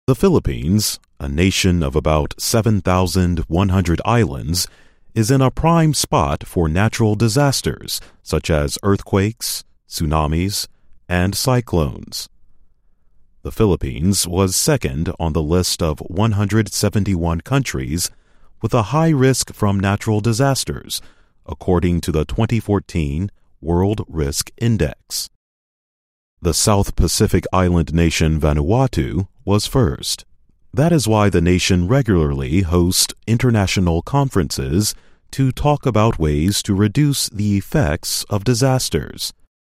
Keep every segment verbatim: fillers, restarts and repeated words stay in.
The Philippines, a nation of about seven thousand one hundred islands, is in a prime spot for natural disasters such as earthquakes, tsunamis, and cyclones. The Philippines was second on the list of one hundred seventy-one countries with a high risk from natural disasters, according to the twenty fourteen World Risk Index. The South Pacific island nation Vanuatu was first. That is why the nation regularly hosts international conferences to talk about ways to reduce the effects of disasters.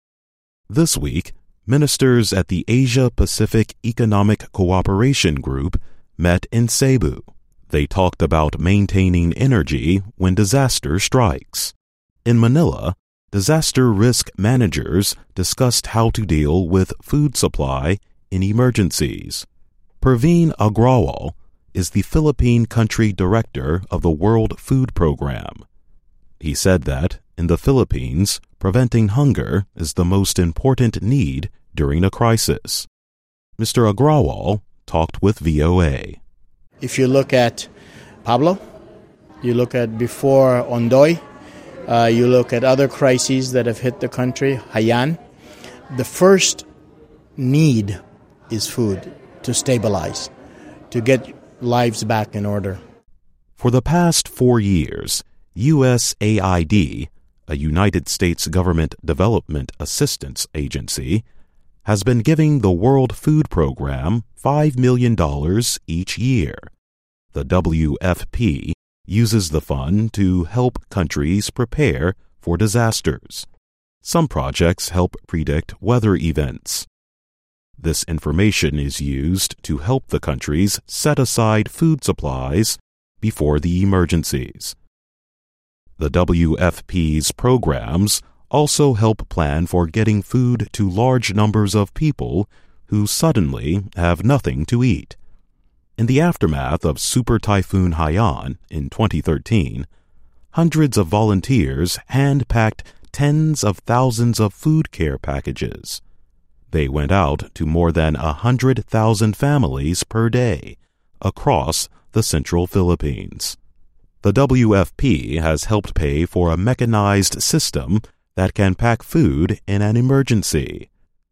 This week, ministers at the Asia-Pacific Economic Cooperation Group met in Cebu. They talked about maintaining energy when disaster strikes. In Manila, disaster risk managers discussed how to deal with food supply in emergencies. Praveen Agrawal is the Philippine country director of the World Food Program. He said that, in the Philippines, preventing hunger is the most important need during a crisis. Mister Agrawal talked with V O A. If you look at Pablo, you look at before Ondoy, uh, you look at other crises that have hit the country, Haiyan, the first need is food to stabilize, to get lives back in order. For the past four years, U S A I D, a United States Government Development Assistance Agency, has been giving the World Food Program five million dollars each year. The W F P uses the fund to help countries prepare for disasters. Some projects help predict weather events. This information is used to help the countries set aside food supplies before the emergencies. The W F P's programs also help plan for getting food to large numbers of people who suddenly have nothing to eat. In the aftermath of Super Typhoon Haiyan in twenty thirteen, hundreds of volunteers hand-packed tens of thousands of food care packages. They went out to more than one hundred thousand families per day across the central Philippines. The W F P has helped pay for a mechanized system that can pack food in an emergency.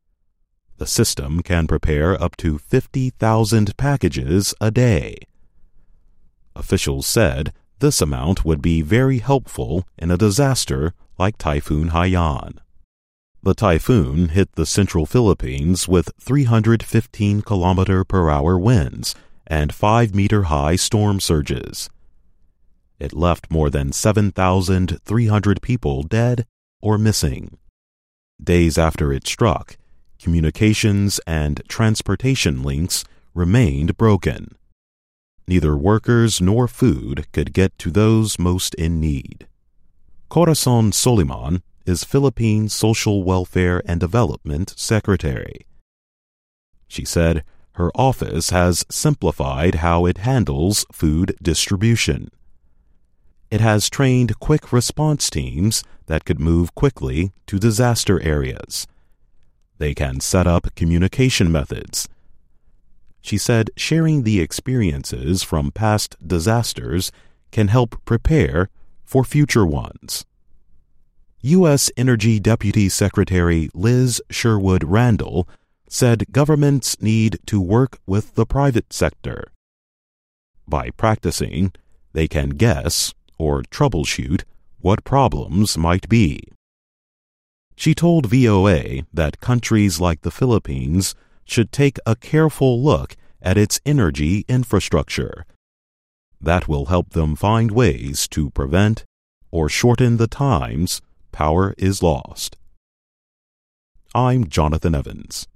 The system can prepare up to fifty thousand packages a day. Officials said this amount would be very helpful in a disaster like Typhoon Haiyan. The typhoon hit the central Philippines with three hundred fifteen kilometer per hour winds and five meter high storm surges. It left more than seven thousand three hundred people dead or missing. Days after it struck, communications and transportation links remained broken. Neither workers nor food could get to those most in need. Corazon Soliman is Philippine Social Welfare and Development Secretary. She said her office has simplified how it handles food distribution. It has trained quick response teams that could move quickly to disaster areas. They can set up communication methods. She said sharing the experiences from past disasters can help prepare for future ones. U S Energy Deputy Secretary Liz Sherwood Randall said governments need to work with the private sector. By practicing, they can guess or troubleshoot what problems might be. She told V O A that countries like the Philippines should take a careful look at its energy infrastructure. That will help them find ways to prevent or shorten the times power is lost. I'm Jonathan Evans.